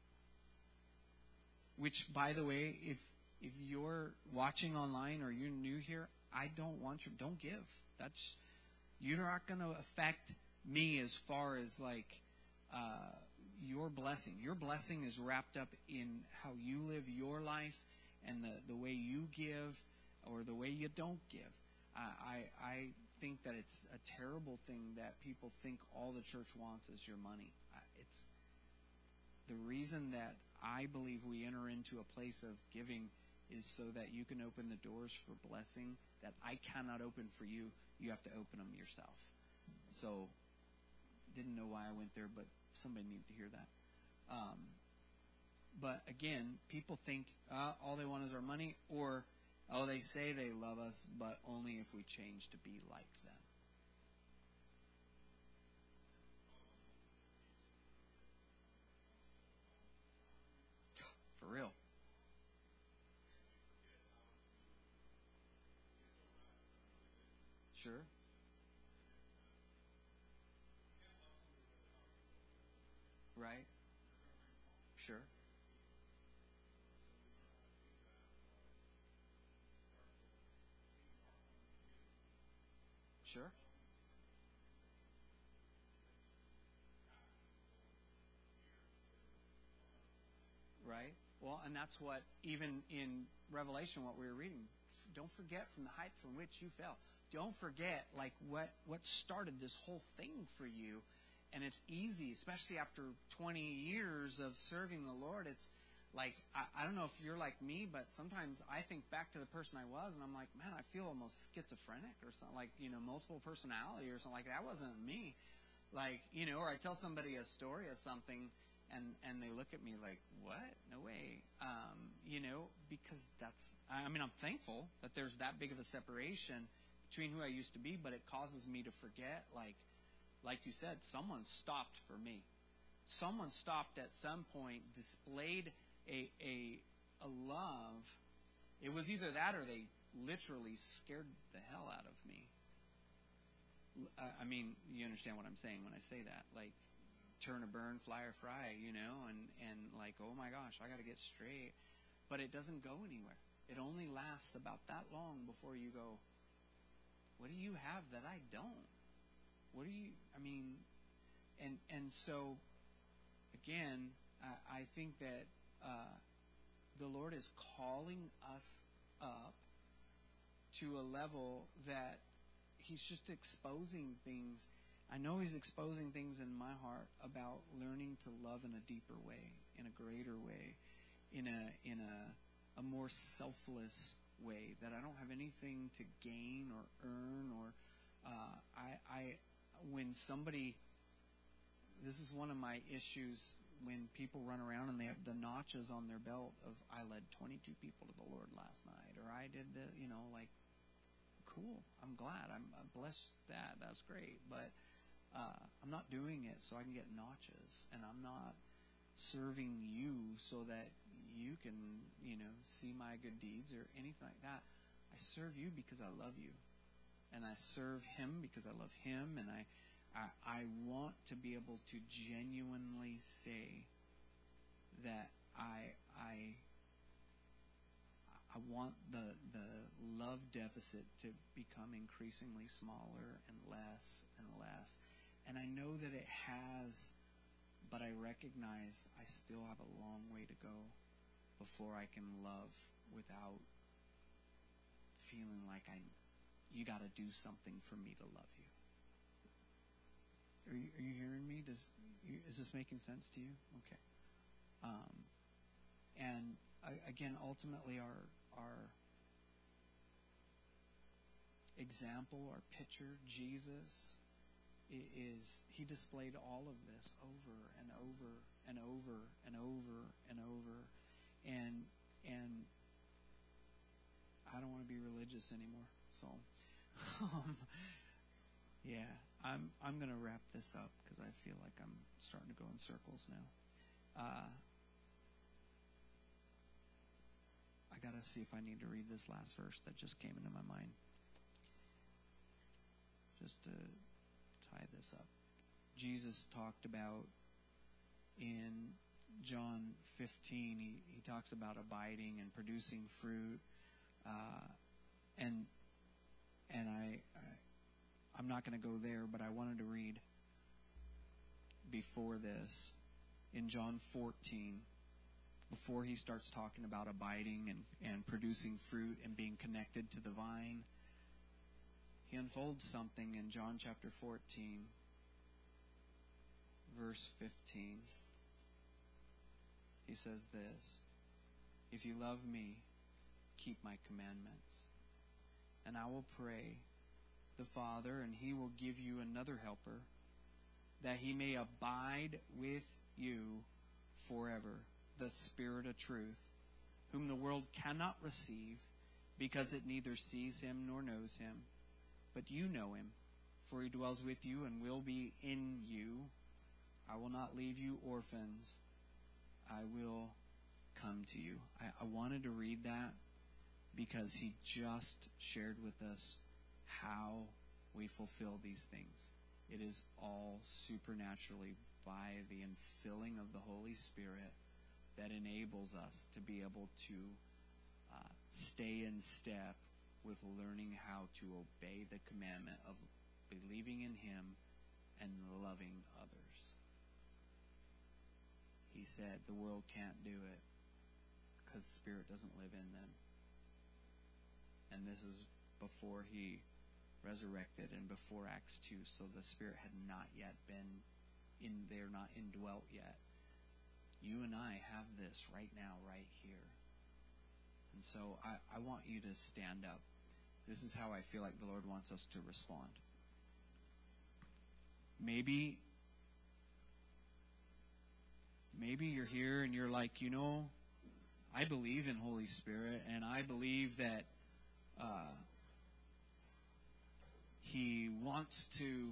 which, by the way, if you're watching online or you're new here, I don't want you, don't give. You're not going to affect me as far as your blessing. Your blessing is wrapped up in how you live your life and the way you give or the way you don't give. think that it's a terrible thing that people think all the church wants is your money. It's the reason that I believe we enter into a place of giving is so that you can open the doors for blessing that I cannot open for you. You have to open them yourself. So, didn't know why I went there, but somebody needed to hear that. But again, people think all they want is our money, or they say they love us, but only if we change to be like them. For real. Sure. Right. Sure. Sure. Right. Well, and that's what, even in Revelation, what we were reading, don't forget from the height from which you fell. Don't forget, like, what started this whole thing for you. And it's easy, especially after 20 years of serving the Lord. It's like, I don't know if you're like me, but sometimes I think back to the person I was, and I'm like, man, I feel almost schizophrenic or something, like, multiple personality or something like that. That wasn't me. Like, or I tell somebody a story of something, and they look at me like, what? No way. Because I'm thankful that there's that big of a separation between who I used to be, but it causes me to forget, like you said, someone stopped for me. Someone stopped at some point, displayed a love. It was either that or they literally scared the hell out of me. You understand what I'm saying when I say that. Like, turn or burn, fly or fry, and like, oh my gosh, I got to get straight. But it doesn't go anywhere. It only lasts about that long before you go, what do you have that I don't? What do you, and so, again, I think that the Lord is calling us up to a level that He's just exposing things. I know He's exposing things in my heart about learning to love in a deeper way, in a greater way, in a more selfless way, that I don't have anything to gain or earn, or when somebody, this is one of my issues, when people run around and they have the notches on their belt of, I led 22 people to the Lord last night, or I did the, like, cool, I'm glad, I'm blessed that's great, but I'm not doing it so I can get notches, and I'm not serving you so that you can, see my good deeds or anything like that. I serve you because I love you, and I serve Him because I love Him, and I want to be able to genuinely say that I want the love deficit to become increasingly smaller and less and less. And I know that it has, but I recognize I still have a long way to go before I can love without feeling like you got to do something for me to love you. Are you hearing me? Is this making sense to you? Okay. And again, ultimately, our example, our picture, Jesus, He displayed all of this over and over and over and over and over, and I don't want to be religious anymore, so. Yeah, I'm going to wrap this up because I feel like I'm starting to go in circles now. I got to see if I need to read this last verse that just came into my mind, just to tie this up. Jesus talked about in John 15, he talks about abiding and producing fruit, and I'm not going to go there, but I wanted to read before this in John 14, before he starts talking about abiding and producing fruit and being connected to the vine. He unfolds something in John chapter 14, verse 15. He says this, "If you love me, keep my commandments. And I will pray the Father, and He will give you another helper, that He may abide with you forever, the Spirit of truth, whom the world cannot receive, because it neither sees Him nor knows Him. But you know Him, for He dwells with you and will be in you. I will not leave you orphans. I will come to you." I wanted to read that because he just shared with us how we fulfill these things. It is all supernaturally by the infilling of the Holy Spirit that enables us to be able to stay in step with learning how to obey the commandment of believing in Him and loving others. He said the world can't do it because the Spirit doesn't live in them. And this is before He resurrected and before Acts 2, so the Spirit had not yet been in there, not indwelt yet. You and I have this right now, right here. And so I want you to stand up. This is how I feel like the Lord wants us to respond. Maybe you're here and you're like, I believe in Holy Spirit, and I believe that He wants to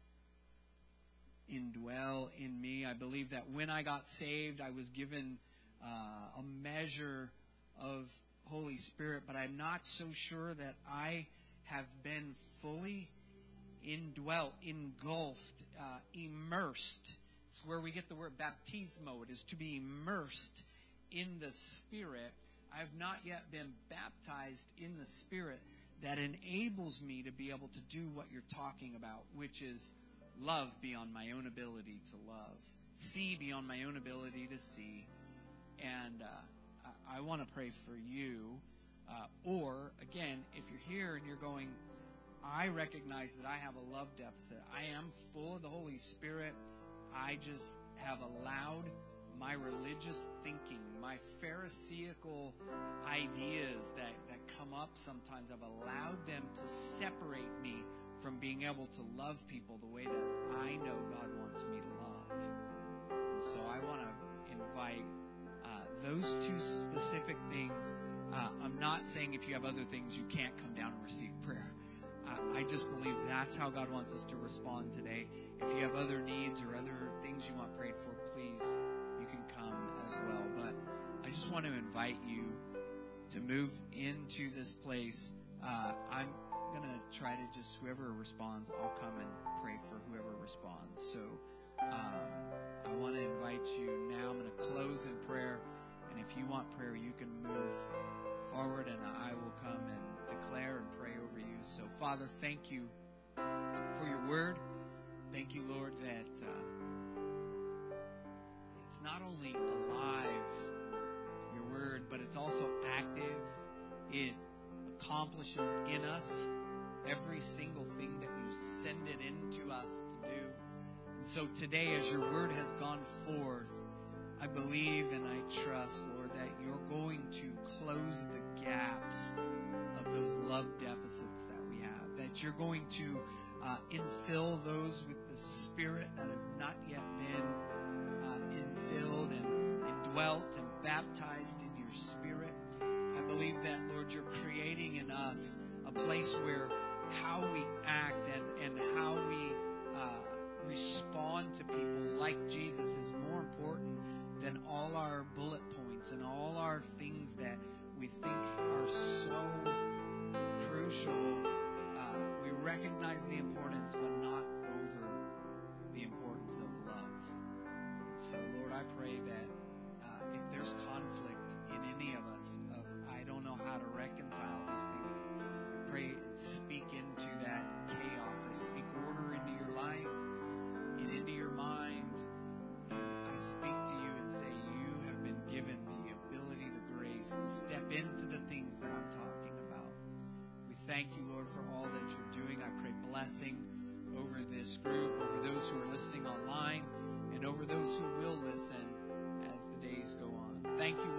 indwell in me. I believe that when I got saved, I was given a measure of Holy Spirit, but I'm not so sure that I have been fully indwelt, engulfed, immersed. It's where we get the word baptismo. It is to be immersed in the Spirit. I have not yet been baptized in the Spirit that enables me to be able to do what you're talking about, which is love beyond my own ability to love, see beyond my own ability to see. And I want to pray for you. Or, again, if you're here and you're going, I recognize that I have a love deficit. I am full of the Holy Spirit. I just have allowed my religious thinking, my Pharisaical ideas that come up sometimes, I've allowed them to separate me from being able to love people the way that I know God wants me to love. And so I want to invite those two specific things. I'm not saying if you have other things you can't come down and receive prayer. I just believe that's how God wants us to respond today. If you have other needs or other things you want prayed for, please, you can come as well. But I just want to invite you to move into this place. I'm going to try to just, whoever responds, I'll come and pray for whoever responds. So I want to invite you now. I'm going to close in prayer. And if you want prayer, you can move forward and I will come and declare and pray over you. So, Father, thank you for your word. Thank you, Lord, that it's not only alive, your word, but it's also active. It accomplishes in us every single thing that you send it into us to do. And so today, as your word has gone forth, I believe and I trust, Lord, that you're going to close the gaps of those love deficits that we have. That you're going to infill those with the Spirit that have not yet been infilled and indwelt and baptized in your Spirit. I believe that, Lord, you're creating in us a place where how we act and how we respond to people like Jesus is more important than all our bullet points and all our things that we think are so crucial. We recognize the importance, but not over the importance of love. So, Lord, I pray that if there's conflict in any of us, of I don't know how to reconcile these things, I pray, speak into that chaos. I speak order into your life and into your mind. I speak to you and say you have been given blessing over this group, over those who are listening online, and over those who will listen as the days go on. Thank you,